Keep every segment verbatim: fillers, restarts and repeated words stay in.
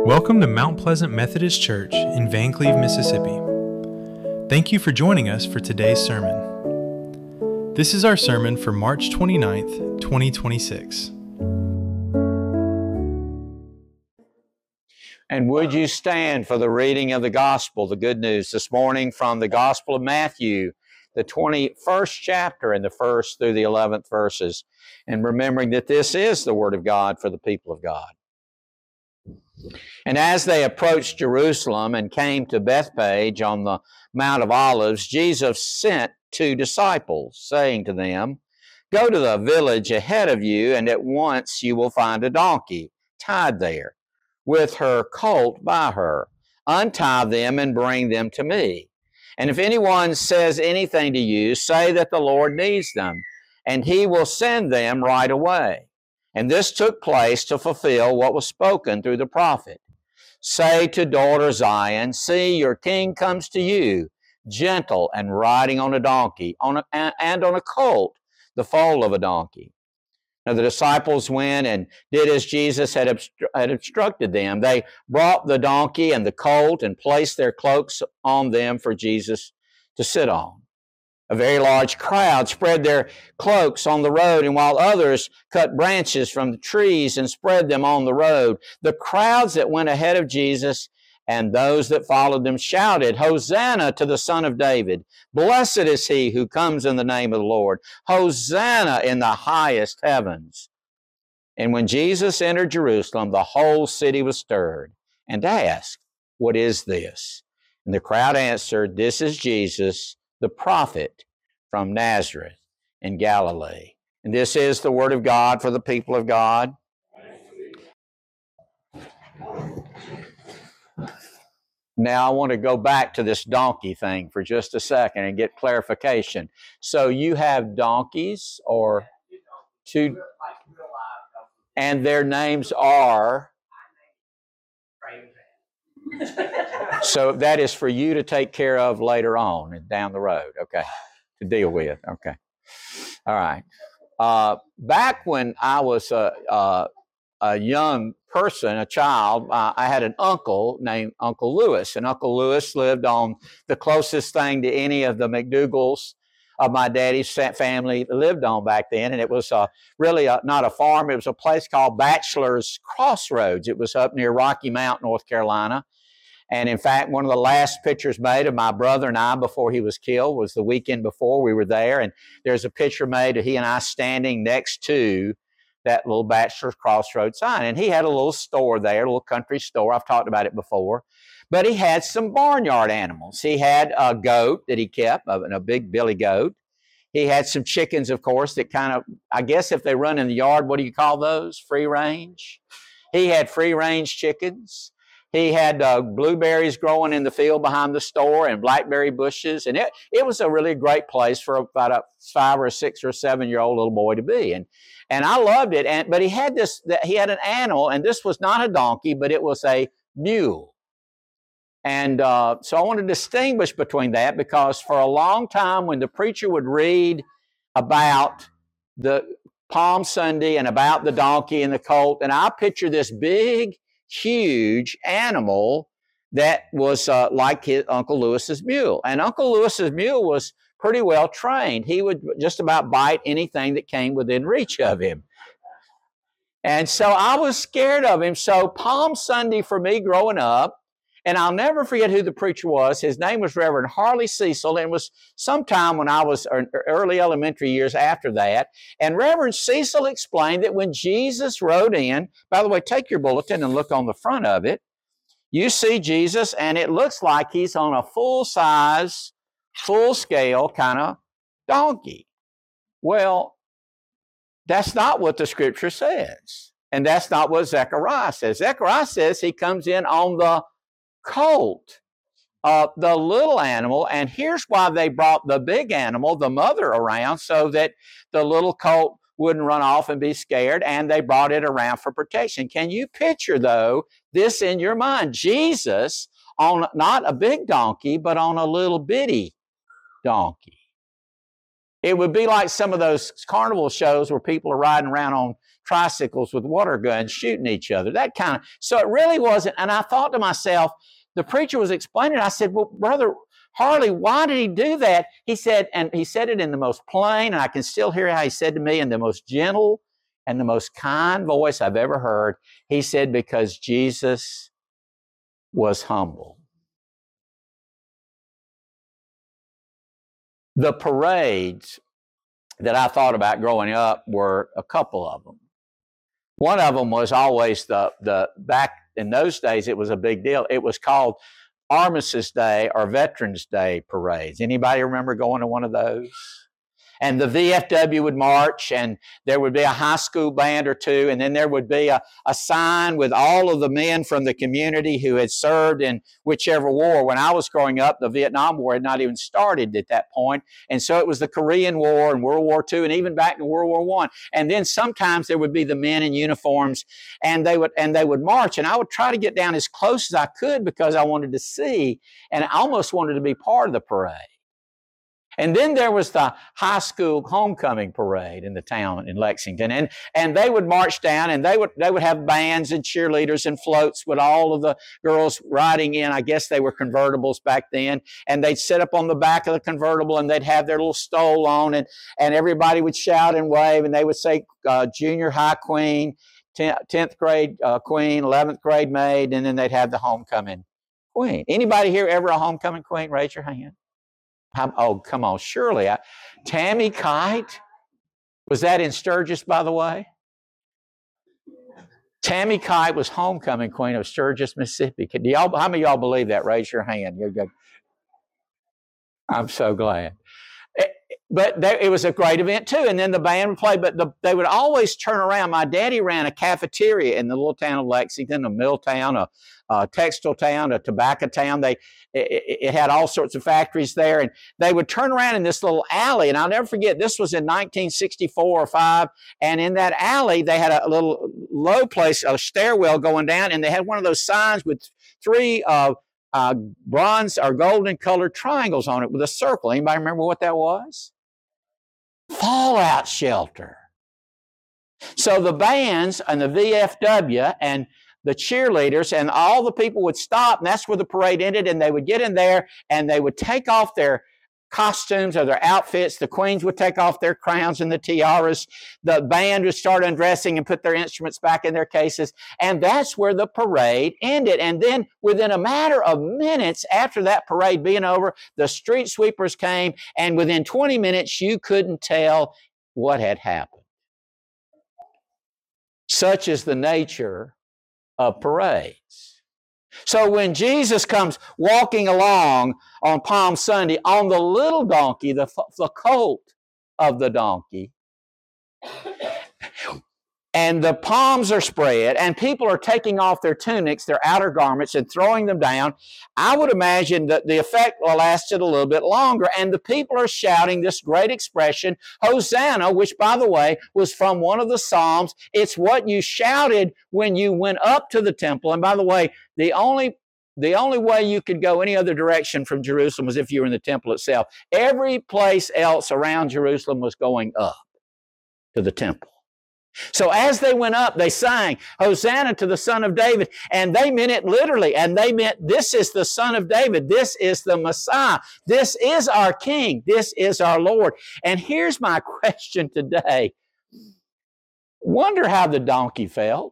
Welcome to Mount Pleasant Methodist Church in Vancleave, Mississippi. Thank you for joining us for today's sermon. This is our sermon for March twenty-ninth, twenty twenty-six. And would you stand for the reading of the gospel, the good news this morning from the Gospel of Matthew, the twenty-first chapter and the first through the eleventh verses, and remembering that this is the Word of God for the people of God. And as they approached Jerusalem and came to Bethphage on the Mount of Olives, Jesus sent two disciples, saying to them, "Go to the village ahead of you, and at once you will find a donkey tied there, with her colt by her. Untie them and bring them to me. And if anyone says anything to you, say that the Lord needs them, and He will send them right away." And this took place to fulfill what was spoken through the prophet. "Say to daughter Zion, see, your king comes to you, gentle and riding on a donkey, on a, and on a colt, the foal of a donkey." Now the disciples went and did as Jesus had, obstru- had instructed them. They brought the donkey and the colt and placed their cloaks on them for Jesus to sit on. A very large crowd spread their cloaks on the road, and while others cut branches from the trees and spread them on the road, the crowds that went ahead of Jesus and those that followed them shouted, "Hosanna to the Son of David! Blessed is He who comes in the name of the Lord! Hosanna in the highest heavens!" And when Jesus entered Jerusalem, the whole city was stirred and asked, "What is this?" And the crowd answered, "This is Jesus, the prophet from Nazareth in Galilee." And this is the word of God for the people of God. Now I want to go back to this donkey thing for just a second and get clarification. So you have donkeys or two, and their names are? So that is for you to take care of later on and down the road, okay, to deal with, okay. All right. Uh, back when I was a, a, a young person, a child, uh, I had an uncle named Uncle Lewis, and Uncle Lewis lived on the closest thing to any of the McDougalls of my daddy's family lived on back then, and it was uh, really a, not a farm, it was a place called Bachelor's Crossroads. It was up near Rocky Mount, North Carolina. And in fact, one of the last pictures made of my brother and I before he was killed was the weekend before we were there. And there's a picture made of he and I standing next to that little Bachelor's Crossroads sign. And he had a little store there, a little country store. I've talked about it before. But he had some barnyard animals. He had a goat that he kept, a, a big billy goat. He had some chickens, of course, that kind of, I guess if they run in the yard, what do you call those? Free range. He had free range chickens. He had uh, blueberries growing in the field behind the store and blackberry bushes. And it, it was a really great place for about a five or a six or seven year old little boy to be. And, and I loved it. And, but he had this, he had an animal, and this was not a donkey, but it was a mule. And uh, so I want to distinguish between that, because for a long time when the preacher would read about the Palm Sunday and about the donkey and the colt, and I picture this big, huge animal that was uh, like his Uncle Lewis's mule. And Uncle Lewis's mule was pretty well trained. He would just about bite anything that came within reach of him. And so I was scared of him. So Palm Sunday for me growing up, and I'll never forget who the preacher was. His name was Reverend Harley Cecil, and it was sometime when I was early elementary years after that. And Reverend Cecil explained that when Jesus rode in, by the way, take your bulletin and look on the front of it. You see Jesus, and it looks like he's on a full-size, full-scale kind of donkey. Well, that's not what the Scripture says, and that's not what Zechariah says. Zechariah says he comes in on the colt, uh, the little animal, and here's why they brought the big animal, the mother, around so that the little colt wouldn't run off and be scared, and they brought it around for protection. Can you picture, though, this in your mind? Jesus on not a big donkey, but on a little bitty donkey. It would be like some of those carnival shows where people are riding around on tricycles with water guns shooting each other. That kind of, so it really wasn't. And I thought to myself, the preacher was explaining it. I said, well, Brother Harley, why did he do that? He said, and he said it in the most plain, and I can still hear how he said to me in the most gentle and the most kind voice I've ever heard. He said, because Jesus was humble. The parades that I thought about growing up were a couple of them. One of them was always the, the back in those days, it was a big deal. It was called Armistice Day or Veterans Day parades. Anybody remember going to one of those? And the V F W would march, and there would be a high school band or two, and then there would be a, a sign with all of the men from the community who had served in whichever war. When I was growing up, the Vietnam War had not even started at that point, and so it was the Korean War and World War Two, and even back to World War One. And then sometimes there would be the men in uniforms, and they would and they would march, and I would try to get down as close as I could because I wanted to see, and I almost wanted to be part of the parade. And then there was the high school homecoming parade in the town in Lexington. And, and they would march down, and they would, they would have bands and cheerleaders and floats with all of the girls riding in. I guess they were convertibles back then. And they'd sit up on the back of the convertible, and they'd have their little stole on, and, and everybody would shout and wave, and they would say, uh, junior high queen, tenth grade uh, queen, eleventh grade maid, and then they'd have the homecoming queen. Anybody here ever a homecoming queen? Raise your hand. How, oh, come on, surely. I, Tammy Kite, was that in Sturgis, by the way? Tammy Kite was homecoming queen of Sturgis, Mississippi. Do y'all, how many of y'all believe that? Raise your hand. You're good. I'm so glad. It, but they, it was a great event, too. And then the band would play, but the, they would always turn around. My daddy ran a cafeteria in the little town of Lexington, a mill town, a, a textile town, a tobacco town. They it, it had all sorts of factories there. And they would turn around in this little alley. And I'll never forget, this was in nineteen sixty-four or five. And in that alley, they had a little low place, a stairwell going down. And they had one of those signs with three uh, uh, bronze or golden colored triangles on it with a circle. Anybody remember what that was? Fallout shelter. So the bands and the V F W and the cheerleaders and all the people would stop, and that's where the parade ended, and they would get in there and they would take off their costumes or their outfits. The queens would take off their crowns and the tiaras. The band would start undressing and put their instruments back in their cases, and that's where the parade ended. And then within a matter of minutes after that parade being over, the street sweepers came, and within twenty minutes you couldn't tell what had happened. Such is the nature of parades. So when Jesus comes walking along on Palm Sunday on the little donkey, the, the colt of the donkey, and the palms are spread, and people are taking off their tunics, their outer garments, and throwing them down, I would imagine that the effect lasted a little bit longer, and the people are shouting this great expression, Hosanna, which, by the way, was from one of the Psalms. It's what you shouted when you went up to the temple. And by the way, the only The only way you could go any other direction from Jerusalem was if you were in the temple itself. Every place else around Jerusalem was going up to the temple. So as they went up, they sang, Hosanna to the Son of David. And they meant it literally. And they meant, this is the Son of David. This is the Messiah. This is our King. This is our Lord. And here's my question today. Wonder how the donkey felt.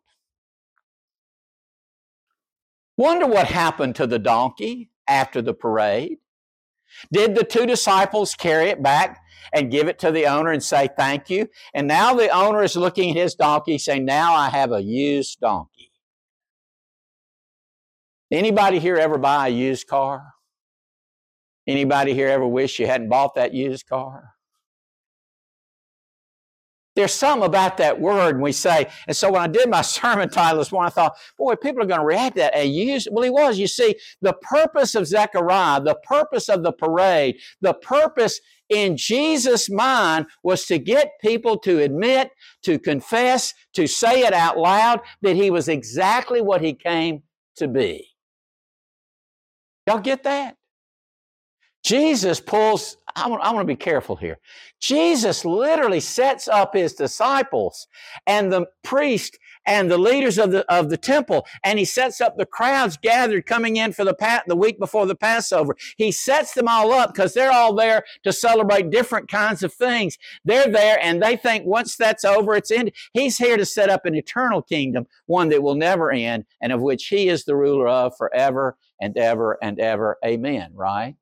Wonder what happened to the donkey after the parade. Did the two disciples carry it back and give it to the owner and say thank you? And now the owner is looking at his donkey saying, now I have a used donkey. Anybody here ever buy a used car? Anybody here ever wish you hadn't bought that used car? There's something about that word, and we say, and so when I did my sermon title this morning, I thought, boy, people are going to react to that. A used, well, he was. You see, the purpose of Zechariah, the purpose of the parade, the purpose in Jesus' mind was to get people to admit, to confess, to say it out loud that he was exactly what he came to be. Y'all get that? Jesus pulls I want, I want to be careful here. Jesus literally sets up his disciples and the priest and the leaders of the of the temple, and he sets up the crowds gathered coming in for the the week before the Passover. He sets them all up because they're all there to celebrate different kinds of things. They're there, and they think once that's over, it's ended. He's here to set up an eternal kingdom, one that will never end, and of which he is the ruler of forever and ever and ever. Amen, right?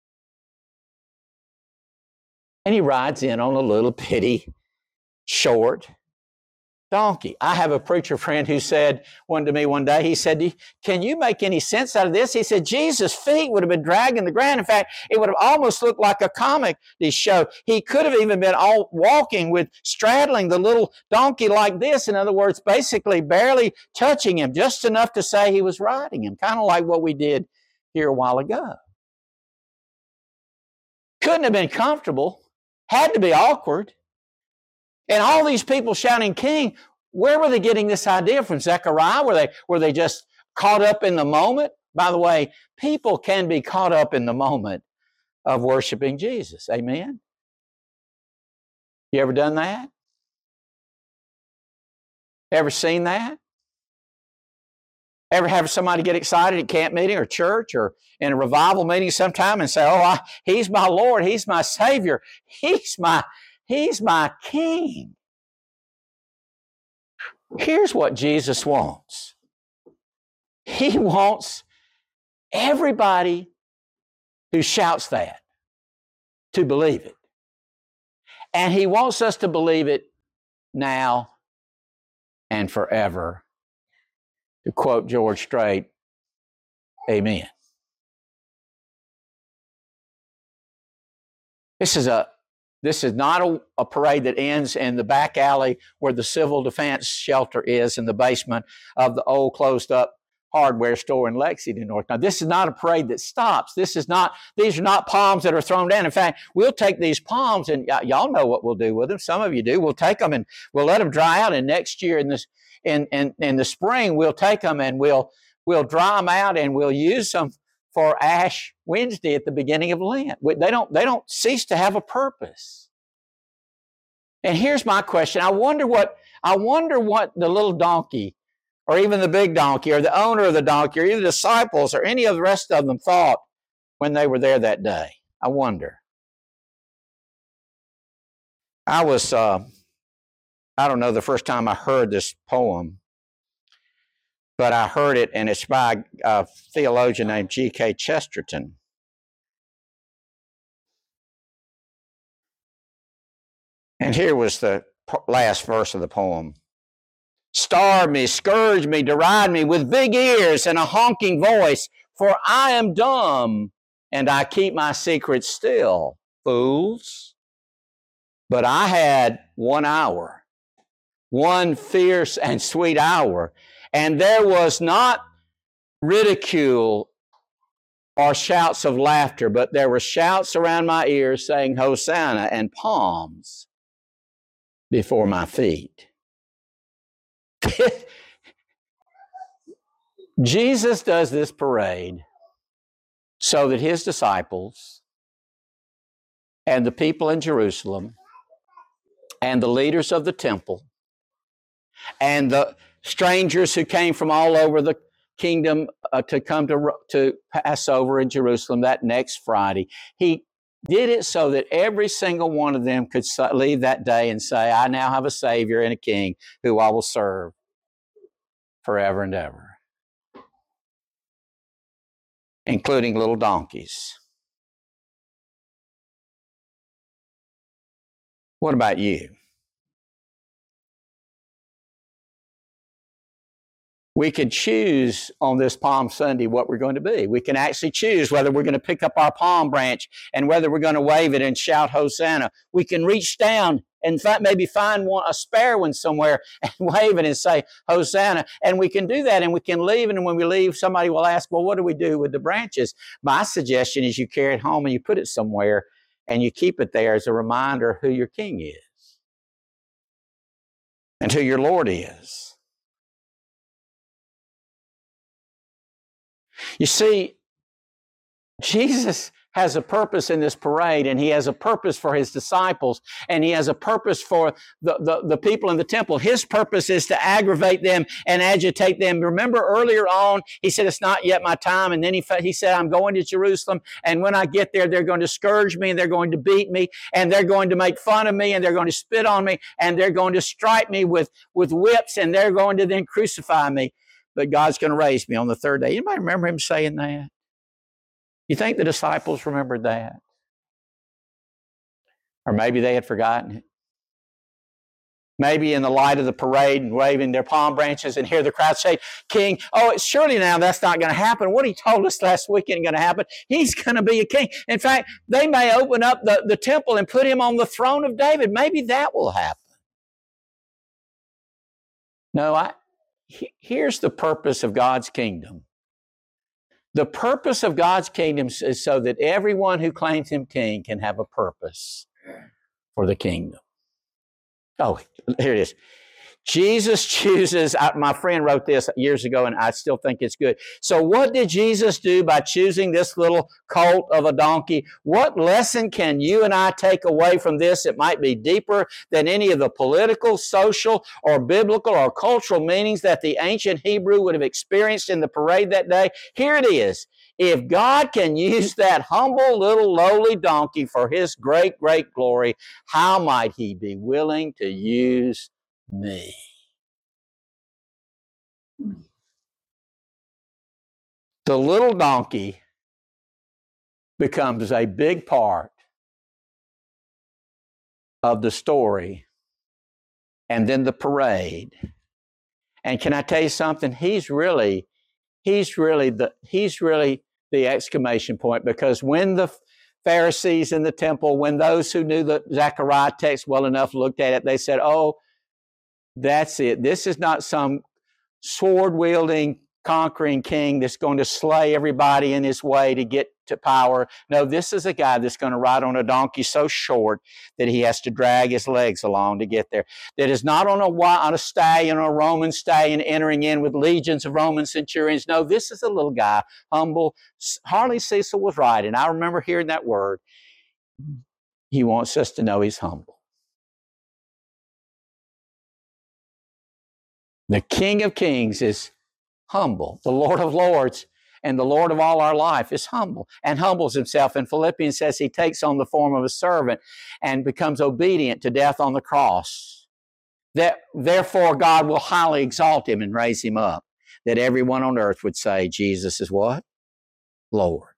And he rides in on a little bitty, short donkey. I have a preacher friend who said one to me one day, he said, can you make any sense out of this? He said, Jesus' feet would have been dragging the ground. In fact, it would have almost looked like a comedy show. He could have even been all walking with straddling the little donkey like this. In other words, basically barely touching him, just enough to say he was riding him, kind of like what we did here a while ago. Couldn't have been comfortable, had to be awkward. And all these people shouting king, where were they getting this idea from? Zechariah? Were they, were they just caught up in the moment? By the way, people can be caught up in the moment of worshiping Jesus. Amen? You ever done that? Ever seen that? Ever have somebody get excited at camp meeting or church or in a revival meeting sometime and say, oh, I, he's my Lord, he's my Savior, he's my He's my King. Here's what Jesus wants. He wants everybody who shouts that to believe it. And he wants us to believe it now and forever. To quote George Strait, amen. This is a This is not a, a parade that ends in the back alley where the civil defense shelter is in the basement of the old closed-up hardware store in Lexington, North. Now, this is not a parade that stops. This is not; these are not palms that are thrown down. In fact, we'll take these palms, and y- y'all know what we'll do with them. Some of you do. We'll take them and we'll let them dry out. And next year, in this, in in in the spring, we'll take them and we'll we'll dry them out, and we'll use them for Ash Wednesday at the beginning of Lent. They don't, they don't cease to have a purpose. And here's my question. I wonder what, I wonder what the little donkey or even the big donkey or the owner of the donkey or even the disciples or any of the rest of them thought when they were there that day. I wonder. I was, uh, I don't know the first time I heard this poem, but I heard it, and it's by a theologian named G K Chesterton. And here was the last verse of the poem. Starve me, scourge me, deride me with big ears and a honking voice, for I am dumb and I keep my secret still, fools. But I had one hour, one fierce and sweet hour, and there was not ridicule or shouts of laughter, but there were shouts around my ears saying, Hosanna, and palms before my feet. Jesus does this parade so that his disciples and the people in Jerusalem and the leaders of the temple and the strangers who came from all over the kingdom uh, to come to, to Passover in Jerusalem that next Friday, he did it so that every single one of them could leave that day and say, I now have a Savior and a King who I will serve forever and ever, including little donkeys. What about you? We can choose on this Palm Sunday what we're going to be. We can actually choose whether we're going to pick up our palm branch and whether we're going to wave it and shout Hosanna. We can reach down and maybe find one, a spare one somewhere and wave it and say Hosanna. And we can do that and we can leave. And when we leave, somebody will ask, well, what do we do with the branches? My suggestion is you carry it home and you put it somewhere and you keep it there as a reminder of who your King is and who your Lord is. You see, Jesus has a purpose in this parade, and he has a purpose for his disciples, and he has a purpose for the, the, the people in the temple. His purpose is to aggravate them and agitate them. Remember earlier on, he said, it's not yet my time. And then he, he said, I'm going to Jerusalem, and when I get there, they're going to scourge me, and they're going to beat me, and they're going to make fun of me, and they're going to spit on me, and they're going to strike me with, with whips, and they're going to then crucify me. But God's going to raise me on the third day. Anybody remember him saying that? You think the disciples remembered that? Or maybe they had forgotten it. Maybe in the light of the parade and waving their palm branches and hear the crowd say, King, oh, it's surely now that's not going to happen. What he told us last week isn't going to happen. He's going to be a king. In fact, they may open up the, the temple and put him on the throne of David. Maybe that will happen. No, I, he, here's the purpose of God's kingdom. The purpose of God's kingdom is so that everyone who claims him king can have a purpose for the kingdom. Oh, here it is. Jesus chooses, I, my friend wrote this years ago, and I still think it's good. So what did Jesus do by choosing this little colt of a donkey? What lesson can you and I take away from this? It might be deeper than any of the political, social, or biblical or cultural meanings that the ancient Hebrew would have experienced in the parade that day. Here it is. If God can use that humble little lowly donkey for his great, great glory, how might he be willing to use me? The little donkey becomes a big part of the story and then the parade. And can I tell you something? He's really, he's really the, he's really the exclamation point, because when the Pharisees in the temple, when those who knew the Zechariah text well enough looked at it, they said, oh, that's it. This is not some sword-wielding, conquering king that's going to slay everybody in his way to get to power. No, this is a guy that's going to ride on a donkey so short that he has to drag his legs along to get there. That is not on a, on a stallion or a Roman stallion entering in with legions of Roman centurions. No, this is a little guy, humble. Harley Cecil was right, and I remember hearing that word. He wants us to know he's humble. The King of Kings is humble. The Lord of Lords and the Lord of all our life is humble and humbles himself. And Philippians says he takes on the form of a servant and becomes obedient to death on the cross. That therefore God will highly exalt him and raise him up, that everyone on earth would say, Jesus is what? Lord.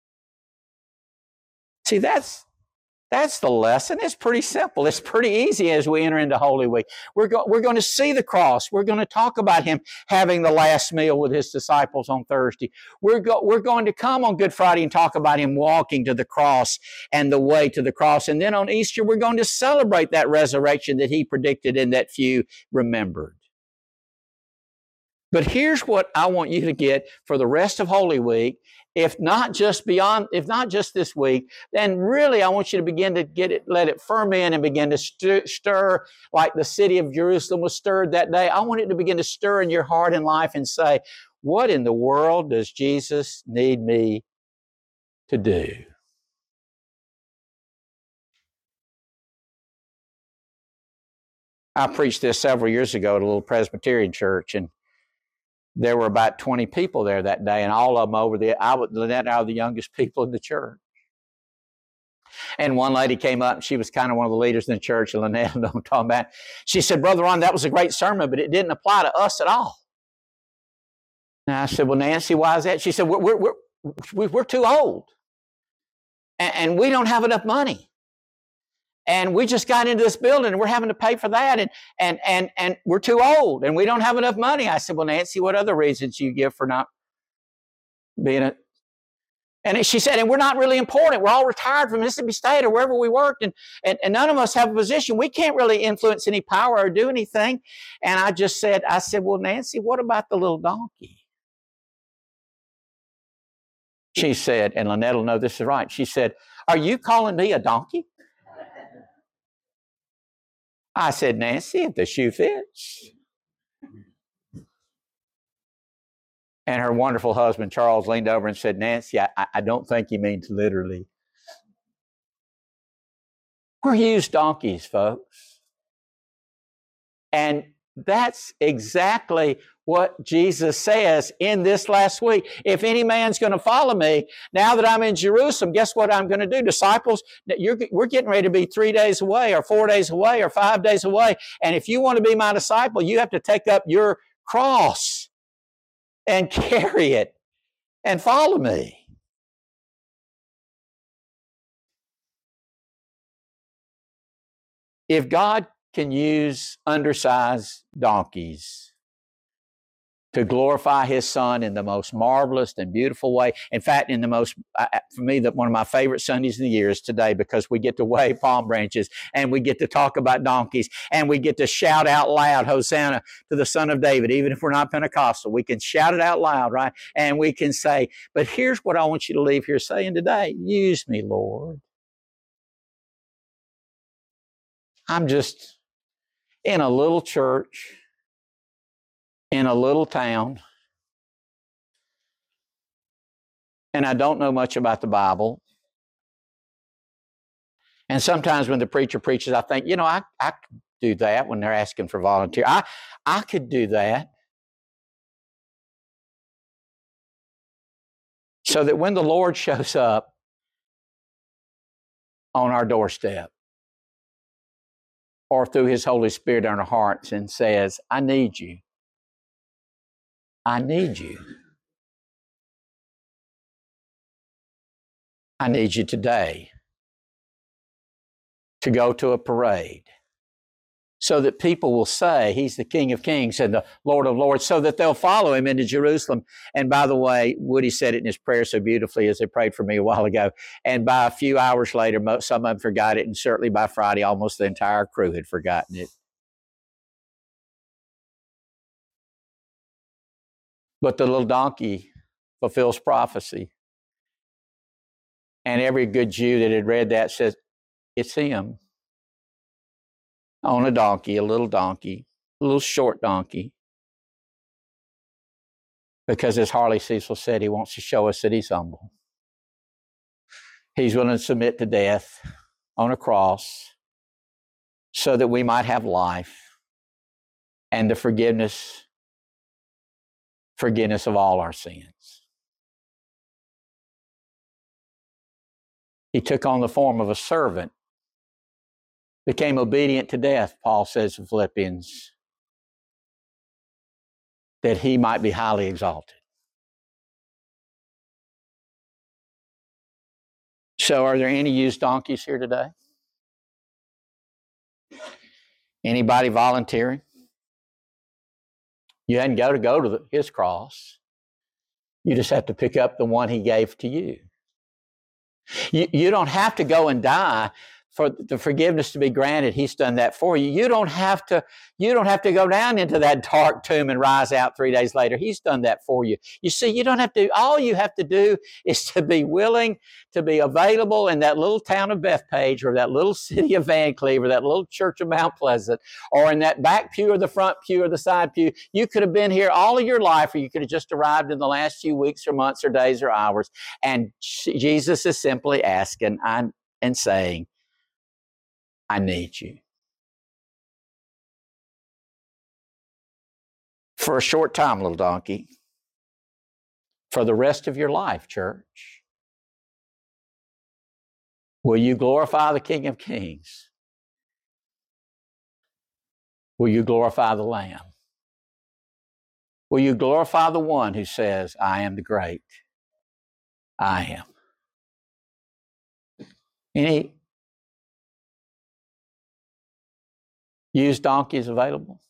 See, that's That's the lesson. It's pretty simple. It's pretty easy as we enter into Holy Week. We're, go, we're going to see the cross. We're going to talk about him having the last meal with his disciples on Thursday. We're, go, we're going to come on Good Friday and talk about him walking to the cross and the way to the cross. And then on Easter, we're going to celebrate that resurrection that he predicted and that few remembered. But here's what I want you to get for the rest of Holy Week. If not just beyond, if not just this week, then really I want you to begin to get it, let it ferment and begin to stir, stir like the city of Jerusalem was stirred that day. I want it to begin to stir in your heart and life and say, what in the world does Jesus need me to do? I preached this several years ago at a little Presbyterian church, and there were about twenty people there that day, and all of them over the, I was, Lynette and I were the youngest people in the church. And one lady came up, and she was kind of one of the leaders in the church, and Lynette, I know I'm talking about. She said, Brother Ron, that was a great sermon, but it didn't apply to us at all. And I said, well, Nancy, why is that? She said, we're, we're, we're, we're too old, and, and we don't have enough money. And we just got into this building and we're having to pay for that. And, and, and, and we're too old and we don't have enough money. I said, well, Nancy, what other reasons you give for not being a... And she said, and we're not really important. We're all retired from Mississippi State or wherever we worked. And, and, and none of us have a position. We can't really influence any power or do anything. And I just said, I said, well, Nancy, what about the little donkey? She said, and Lynette will know this is right. She said, are you calling me a donkey? I said, Nancy, if the shoe fits. And her wonderful husband, Charles, leaned over and said, Nancy, I, I don't think he means literally. We're used donkeys, folks. And that's exactly what Jesus says in this last week. If any man's going to follow me, now that I'm in Jerusalem, guess what I'm going to do? Disciples, you're, we're getting ready to be three days away or four days away or five days away. And if you want to be my disciple, you have to take up your cross and carry it and follow me. If God can use undersized donkeys to glorify His Son in the most marvelous and beautiful way. In fact, in the most, for me, that one of my favorite Sundays of the year is today, because we get to wave palm branches and we get to talk about donkeys and we get to shout out loud, Hosanna to the Son of David. Even if we're not Pentecostal, we can shout it out loud, right? And we can say, but here's what I want you to leave here saying today. Use me, Lord. I'm just in a little church, in a little town, and I don't know much about the Bible. And sometimes when the preacher preaches, I think, you know, I, I could do that when they're asking for volunteer. I, I could do that. So that when the Lord shows up on our doorstep, or through His Holy Spirit in our hearts and says, I need you. I need you. I need you today to go to a parade so that people will say He's the King of Kings and the Lord of Lords, so that they'll follow Him into Jerusalem. And by the way, Woody said it in his prayer so beautifully as they prayed for me a while ago. And by a few hours later, some of them forgot it, and certainly by Friday, almost the entire crew had forgotten it. But the little donkey fulfills prophecy. And every good Jew that had read that says, it's Him. On a donkey, a little donkey, a little short donkey. Because as Harley Cecil said, He wants to show us that He's humble. He's willing to submit to death on a cross so that we might have life and the forgiveness, forgiveness of all our sins. He took on the form of a servant, became obedient to death, Paul says in Philippians, that He might be highly exalted. So are there any used donkeys here today? Anybody volunteering? You hadn't got to go to the, His cross. You just have to pick up the one He gave to you. You, you don't have to go and die for the forgiveness to be granted. He's done that for you. You don't have to, you don't have to go down into that dark tomb and rise out three days later. He's done that for you. You see, you don't have to, all you have to do is to be willing to be available in that little town of Bethpage, or that little city of Van Cleve, or that little church of Mount Pleasant, or in that back pew or the front pew or the side pew. You could have been here all of your life, or you could have just arrived in the last few weeks or months or days or hours. And Jesus is simply asking and saying, I need you. For a short time, little donkey. For the rest of your life, church. Will you glorify the King of Kings? Will you glorify the Lamb? Will you glorify the one who says, I am the great I am? Any used donkeys available?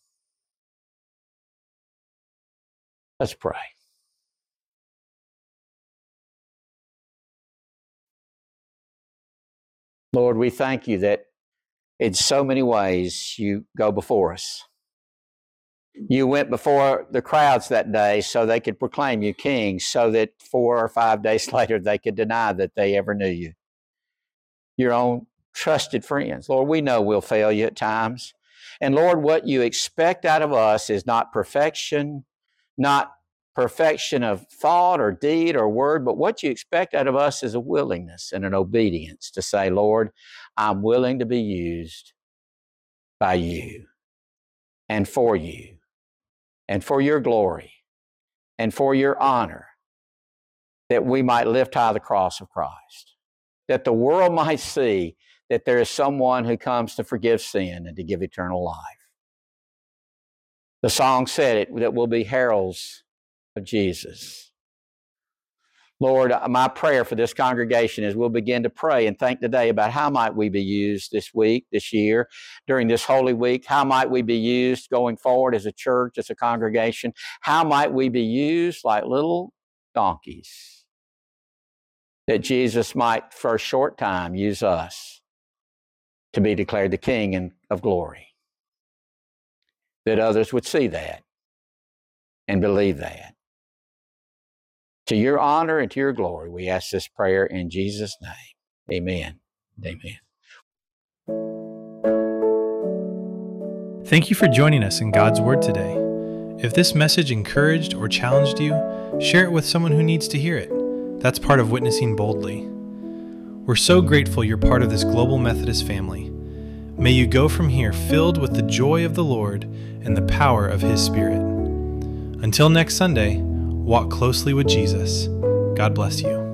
Let's pray. Lord, we thank you that in so many ways you go before us. You went before the crowds that day so they could proclaim you king, so that four or five days later they could deny that they ever knew you. Your own trusted friends. Lord, we know we'll fail you at times. And Lord, what you expect out of us is not perfection, not perfection of thought or deed or word, but what you expect out of us is a willingness and an obedience to say, Lord, I'm willing to be used by you and for you and for your glory and for your honor, that we might lift high the cross of Christ, that the world might see that there is someone who comes to forgive sin and to give eternal life. The song said it, that we'll be heralds of Jesus. Lord, my prayer for this congregation is we'll begin to pray and think today about how might we be used this week, this year, during this Holy Week. How might we be used going forward as a church, as a congregation? How might we be used like little donkeys, that Jesus might for a short time use us to be declared the King and of glory, that others would see that and believe that. To your honor and to your glory, we ask this prayer in Jesus' name. Amen. Amen. Thank you for joining us in God's Word today. If this message encouraged or challenged you, share it with someone who needs to hear it. That's part of witnessing boldly. We're so grateful you're part of this global Methodist family. May you go from here filled with the joy of the Lord and the power of His Spirit. Until next Sunday, walk closely with Jesus. God bless you.